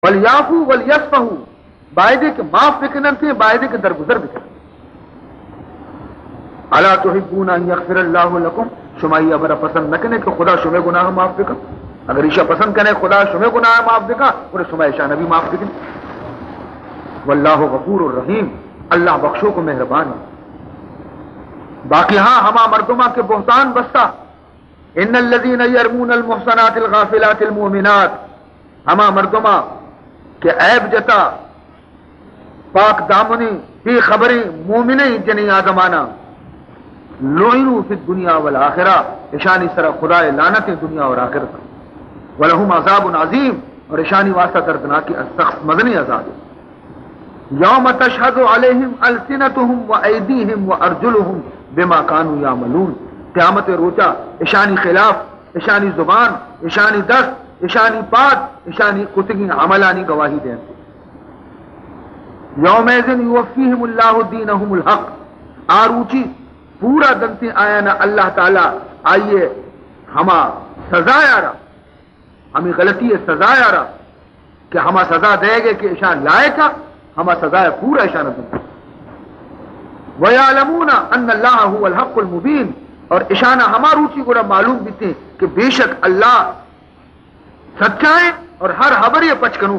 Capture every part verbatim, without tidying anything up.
ولیعفو ولیصفحوا، باید کہ معاف بکنن تھے، باید کہ درگزر بکنن. الا تحبون ان یغفر اللہ لکم، شما یہ برا پسند نہ کنے کہ خدا شما گناہ معاف بکن. اگر ایشا پسند کنے خدا شما گناہ معاف بکا اور شما ایشا نبی معاف بکن. واللہ غفور الرحیم، اللہ بخشو کو مہربان ہے. باقی ہاں ہما مردمہ کے بہتان بستا، ان الذین یرمون المحصنات الغافلات المؤمنات، ہما مردمہ کہ عیب جتا پاک دامنی بے خبری مومنی جنی آدمانا، لعنوا فی الدنیا والآخرہ، اشانی سرا خدا لعنت دنیا اور آخرت. ولہم عذاب عظیم، اور اشانی واسطہ دردناکی سخت مدنی عذاب. یوم تشہد علیہم السنتہم وایدیہم وارجلہم بما کانوا یعملون، قیامت روچا اشانی خلاف، اشانی زبان، اشانی دست، اشانی پات، اشانی کتگی عملانی گواہی دیں. یومئذ یوفیہم اللہ دینہم الحق، آروچی پورا دنتی آیا نا اللہ تعالی آئیے ہما سزا آرہ، ہمیں غلطی سزا آرہ کہ ہما سزا دے گے کہ اشان لائق ہے، ہما سزا پورا اشان دیں. وَيَعْلَمُونَ أَنَّ اللَّهَ هُوَ الْحَقُّ الْمُبِينُ، اور اشانہ ہما روچی گوڑا معلوم بیتے کہ بے شک اللہ سچائے اور ہر حبر یہ پچکنو.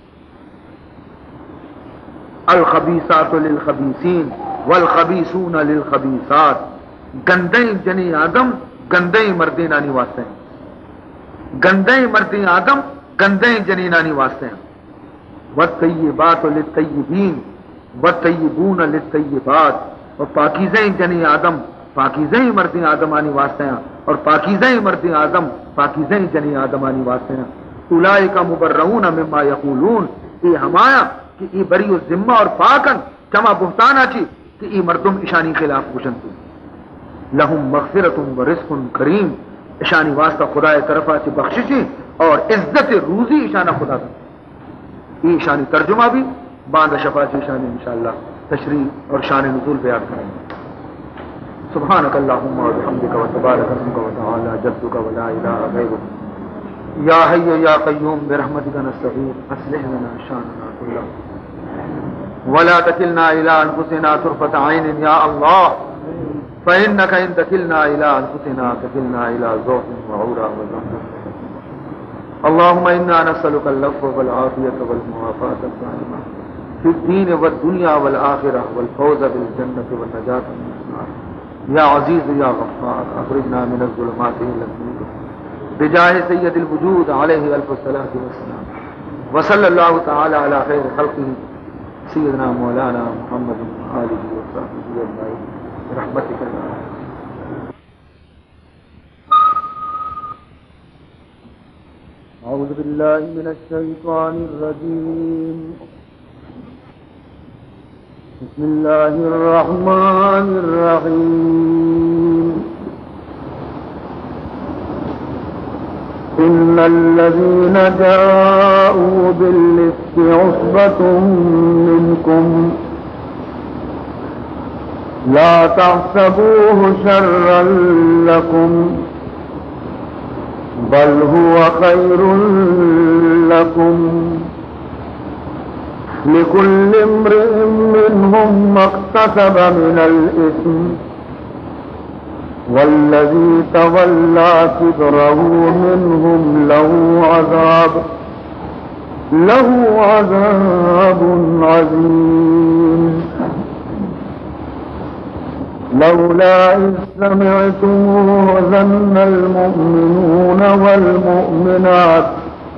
الخبیثات للخبیثین والخبیثون للخبیثات، گندیں جنی آدم گندیں مردیں نانی واسطے ہیں، گندیں مردیں آدم گندیں جنی نانی واسطے ہیں. والطیبات للطیبین والطیبون للطیبات، اور پاکیزیں جنی آدم پاکیزیں مردیں آدمانی واسطے ہیں، اور پاکیزیں مردیں آدم پاکیزیں جنی آدمانی واسطے ہیں. اولئک مبرؤون مما یقولون، یہ ہمایا کہ ای بری و ذمہ اور پاکن کما بہتان اچھی کہ ای مردم اشانی خلاف پوشن تھی. لہم مغفرت و رزق کریم، اشانی واسطہ خدا طرف سے بخششی اور عزت روزی اشانہ خدا کا. یہ اشانی ترجمہ بھی باندھ شفا سے اشانی انشاءاللہ تشریح اور شان نزول بیان کریں گے. سبحانک اللہم و بحمدک و تبارک اسمک و تعالی جدک و لا الہ غیرک، یا حی یا قیوم برحمتک نستغیث اصلح لنا شاننا کلہ ولا تکلنا الى انفسنا طرفۃ عین یا اللہ، فانک ان تکلنا الى انفسنا تکلنا الى ذوق وعورا وذنب. اللهم انا نسألك العفو والعافیة والمعافاة الدائمة في الدين والدنيا والآخرة والفوز بالجنة والنجاة من النار. یا عزیز یا غفار اخرجنا من الظلمات الى النور بجاہ سید الوجود علیہ الف الصلاۃ والسلام. وصلی اللہ تعالی علی خیر خلقہ سیدنا مولانا محمد آلہ وصحبہ اجمعین برحمتک یا ارحم. اعوذ باللہ من الشیطان الرجیم، بسم اللہ الرحمن الرحیم. ان الذين جاءوا بالإفك عصبة منكم لا تحسبوه شرا لكم بل هو خير لكم، لكل امرئ منهم ما اكتسب من الإثم والذي تولى كبره منهم له عذاب له عذاب عظيم. لولا إذ سمعتموه ظن المؤمنون والمؤمنات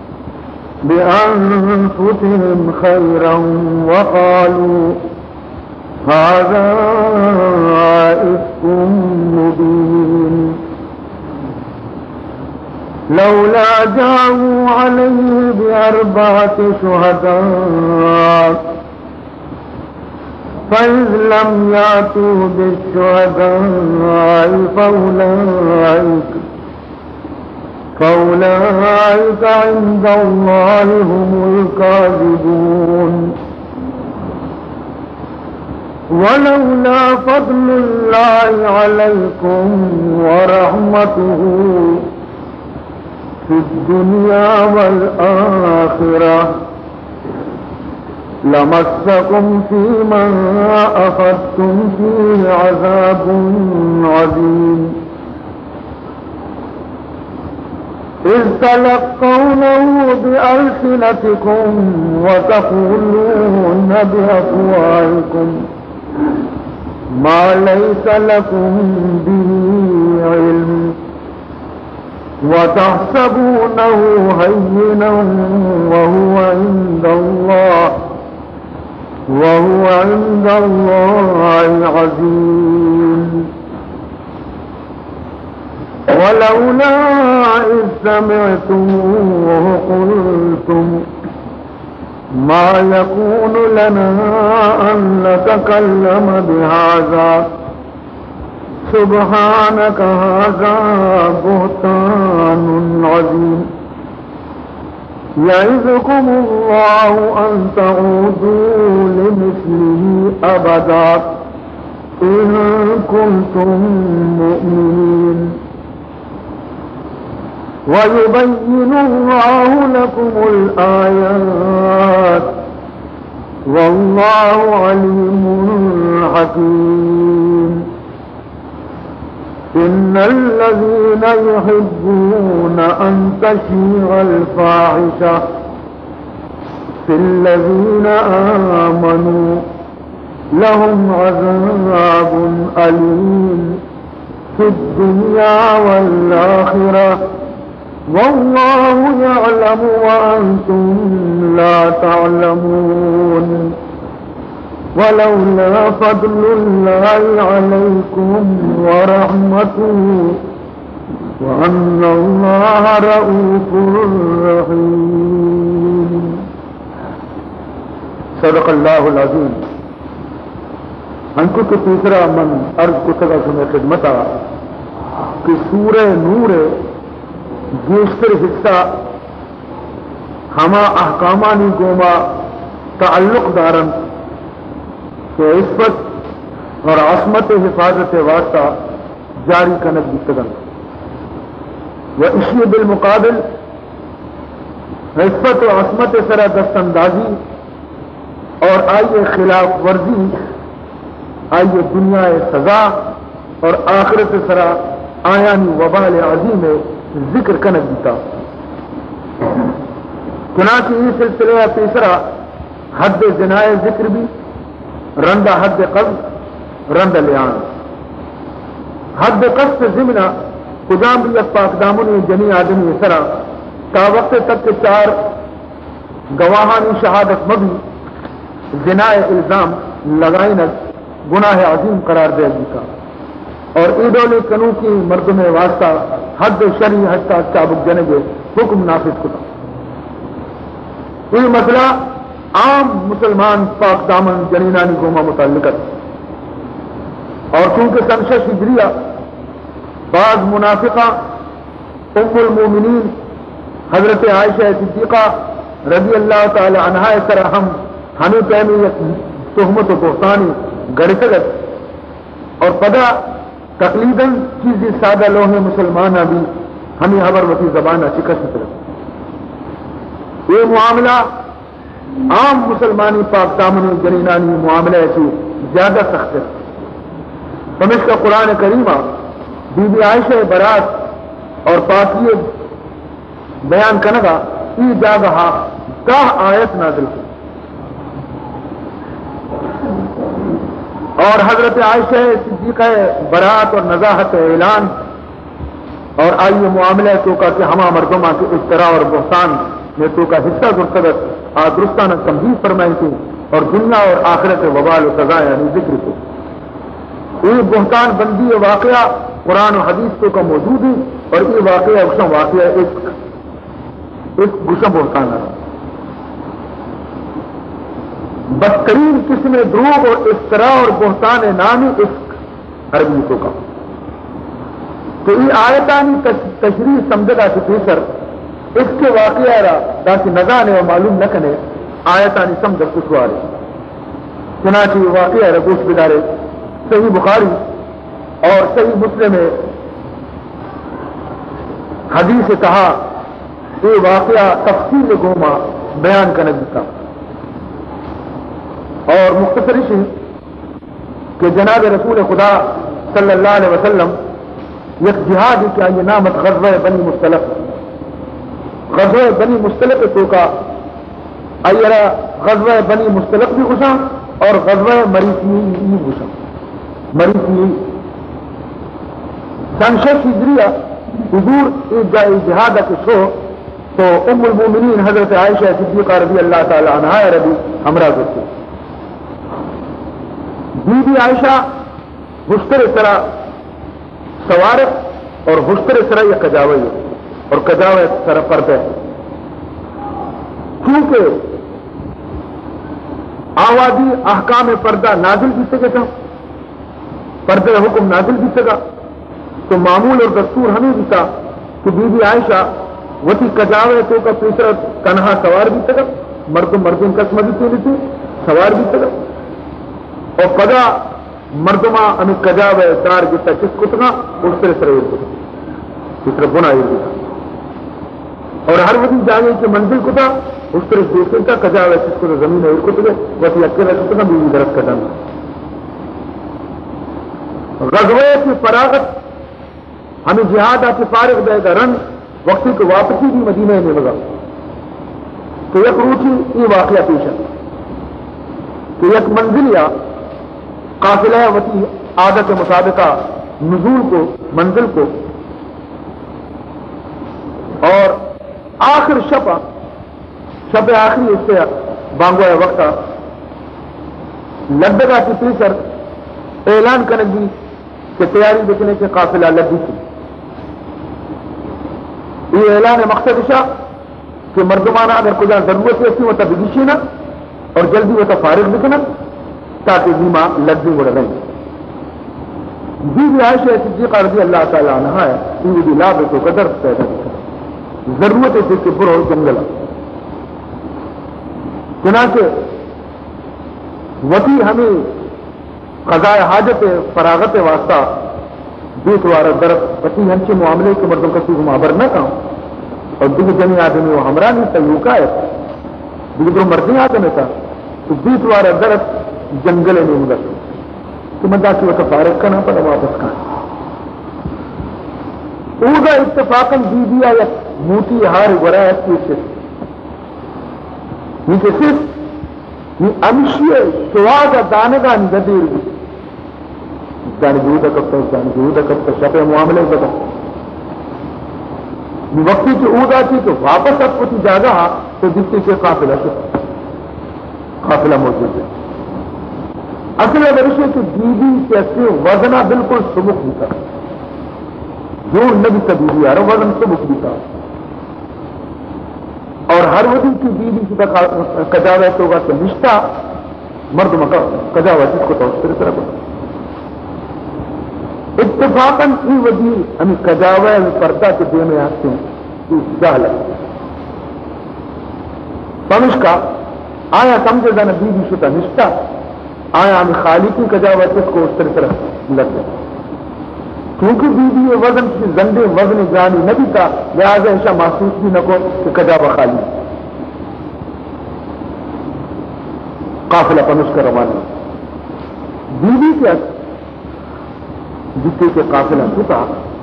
بأنفسهم خيرا وقالوا هذا إفك مبين. لولا جاءوا عليه بأربعة شهداء فإذ لم يأتوا بالشهداء فأولئك فأولئك عند الله هم الكاذبون. ولولا فضل الله عليكم ورحمته في الدنيا والآخرة لمسكم فيما أخذتم فيه عذاب عظيم إذ تلقونه بألسنتكم وتقولون بأفواهكم ما ليس لكم به علم وتحسبونه هينا وهو عند الله وهو عند الله عظيم ولولا إذ سمعتموه قلتم ما يكون لنا أن نتكلم بهذا سبحانك هذا بهتان عظيم يعظكم الله أن تعودوا لمثله أبدا إن كنتم مؤمنين ويبين الله لكم الآيات والله عليم حكيم إن الذين يحبون أن تشيع الفاحشة في الذين آمنوا لهم عذاب أليم في الدنيا والآخرة والله يعلم وأنتم لا تعلمون ولولا فضل الله عليكم ورحمته وأن الله رؤوف رحيم صدق اللہ العظیم. ہم کو تو تیسرا من عرض کو سگا سنے خدمتا کہ سورہ نور گیشتر حصہ ہما احکامانی گوما تعلق دارن کہ عصمت اور عصمت حفاظت واسطہ جاری کنک بستگن و اسی بالمقابل عصمت و عصمت سرا دست اندازی اور آئیے خلاف ورزی آئیے دنیا سزا اور آخرت سرا آیانی وبال عظیم ذکر کنک دیتا. چنانچہ یہ سلسلہ تیسرا حد زنائے ذکر بھی رندہ حد قصد رند لیان حد قصد ضمنہ کجام بھی یک پاک دامنی جنی آدمی سرا تا وقت تک کے چار گواہانی شہادت مبی زنائے الزام لگائنک گناہ عظیم قرار دے دیتا اور ایڈولی کنو کی مردم واسطہ حد شرعی حد چابک جنگے حکم نافذ کتا. یہ مسئلہ عام مسلمان پاک دامن جنینانی گوما متعلقت اور چونکہ سنشش ہجریہ بعض منافقہ ام المومنین حضرت عائشہ صدیقہ رضی اللہ تعالی عنہا سر ہم ہمیں پہمی تہمت و بہتانی گڑ سگت اور پدا تقلیداً چیزی سادہ لوہے مسلمانہ بھی ہمیں حبر وتی زبانہ شکست طرف. یہ معاملہ عام مسلمانی پاک دامنی جنینانی معاملہ سے زیادہ سخت ہے. سمجھ کا قرآن کریمہ بی بی عائشہ برات اور پاکی بیان کنگا ای جاگہا دہ آیت نازل کی اور حضرت عائشہ صدیقہ برات اور نزاحت اعلان اور آئیے معاملہ تو کا کہ ہما مردمہ کے افطرا اور بہتان میں تو کا حصہ گرتگت آدرستانہ تمہید فرمائی تھی اور دنیا اور آخرت وبال و سزا یعنی ذکر کو یہ بہتان بندی واقعہ قرآن و حدیث تو کا موجود ہے اور یہ واقعہ گشم واقعہ ایک ایک گشم بہتان ہے. بدترین قسم دروغ اور افتراء اور بہتان نامی عشق عربی تو کا تو یہ آیتانی تشریح سمجھا کہ پیسر اس کے واقعہ رہا تاکہ نظانے اور معلوم نہ کنے آیتانی سمجھ کچھوارے. چنانچہ یہ واقعہ رہا گوش بدارے صحیح بخاری اور صحیح مسلم میں حدیث کہا یہ واقعہ تفصیل گوما بیان کرنے دیتا. اور مختصر سی کہ جناب رسول خدا صلی اللہ علیہ وسلم یک جہاد کیا یہ نامت غزوہ بنی مستلق غزوہ بنی مستلق تو کا ایرا غزوہ بنی مستلق بھی گھسا اور غزوہ مریسی بھی گھسا مریسی سنشش ہجریہ حضور ایک جائے جہاد کے شو تو ام المومنین حضرت عائشہ صدیقہ رضی اللہ تعالی عنہا رضی ہمراہ کرتے بی بی عائشہ حشتر طرح سوارت اور حشتر طرح یہ کجاوی اور کجاوے طرح پردہ کیونکہ آوادی احکام پردہ نازل بھی سکے تھا پردے حکم نازل بھی سکا تو معمول اور دستور ہمیں بھی تھا کہ بی بی عائشہ وتی کجاوے تو کا تیسرا تنہا سوار بھی سکا مرد مردم قسم بھی تھی تھی سوار بھی سکا اور پدا مردما ہمیں کجاوے دار جتا کس کتنا اس طرح سر اس طرح بنا اور ہر وقت جانے کی منزل کو تھا اس طرح دوسرے کا کجاوے کس کو زمین ہے اس کو تجھے وہی اکیلا کتنا بھی درخت کا ڈالنا غزوے کی فراغت ہمیں جہاد آ کے فارغ دے گا رنگ وقتی کو واپسی بھی مدینہ میں لگا تو یک روچی یہ واقعہ پیش ہے کہ یک منزل یا قافلہ وتی عادت مطابقہ نزول کو منزل کو اور آخر شب شب آخری اس سے بانگوائے وقت لبگا کی پیسر اعلان کرنے کی کہ تیاری دیکھنے کے قافلہ لگی تھی یہ اعلان مقصد شاہ کہ مردمانہ اگر کچھ ضرورت ہے وہ تب بگیشی نا اور جلدی وہ تو فارغ دکھنا تاکہ بیما لگی اڑ رہی بی بی عائشہ صدیقہ رضی اللہ تعالی عنہ ہے یہ بھی لاب تو قدر پیدا کرتا ضرورت ہے کہ برو جنگل چنانچہ وتی ہمیں قضاء حاجت فراغت واسطہ دوسرا درخت وتی ہم سے معاملے کے مردوں کا سوکھ معبر نہ کہوں اور دیگر جمی آدمی وہ ہمراہ نہیں تھا یوکا ہے دیگر مردی آدمی تھا تو دوسرا درخت جنگل میں مدد تو مدد کی وہ فارغ کرنا پڑا واپس کہاں اوگا اتفاقاً بی دیا یا موتی ہار ورایت کی سے نیچے صرف یہ امشی سواگا دانگا ندیر بھی دانی جہودہ کرتا ہے دانی جہودہ کرتا ہے شپے معاملے بتا وقتی کی اوگا تھی تو واپس اب کچھ جاگا تو جتنے سے قافلہ سے قافلہ موجود ہے اصل ورشے کی بیوی کیسے وزنہ بالکل سبک بھی تھا جو نبی کا بیوی آ رہا وزن سبک بھی تھا اور ہر وزن کی بیوی کی کجاوت ہوگا تو نشتہ مرد مکہ کجاوت اس کو تو اس طرح بتا اتفاقاً ای وزی ہمیں کجاوت پردہ کے دے میں آتے ہیں جہل پمشکا آیا سمجھے جانا بیوی شتا نشتہ آیا ہمیں خالقی کجاوت اس کو اس طرح طرح لگ گیا کیونکہ بیوی یہ وزن کی زندے وزن جانی نبی تھا لہذا ایسا محسوس بھی نہ کو کہ کجاوہ خالی قافلہ پنش کا روانہ بیوی کیا جتے کے قافلہ چھتا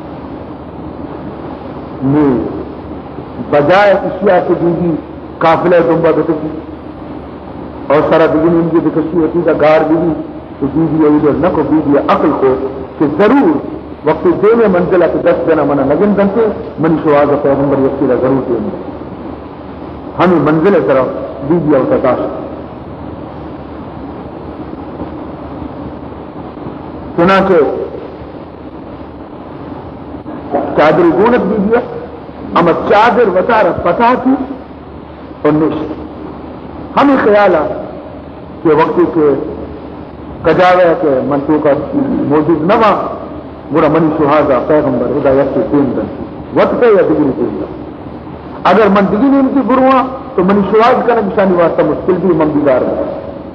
میں بجائے اشیاء کے بیوی قافلہ دنبا دکھتی اور سارا بگن ان کی دکھتی ہوتی تھا گار بیوی تو بیوی ادھر نہ کو بیوی عقل کو کہ ضرور وقت دے میں منزلہ کے دس دینا منع لگن بنتے منی شواز پیغمبر یقینا ضرور دیں گے ہمیں منزل طرف بیوی اور تداشت چنانچہ چادر گونت بیوی اما چادر وطار پتا کی اور نشت ہمیں خیال ہے کہ وقت کے کجاوے کے منتو کا موجود نہ ہوا برا منی سہاگا پیغمبر ہدایت کے دین بن وقت یا ڈگری دین اگر من ڈگری ان کی بروا تو منی سہاگ کا نشانی واسطہ مشکل بھی ممبیدار ہے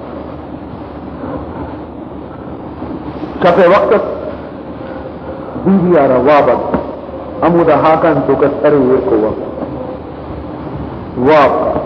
شفے وقت بیوی آ رہا وابت امودہ ہاکن تو کس ارے ایک کو وقت واب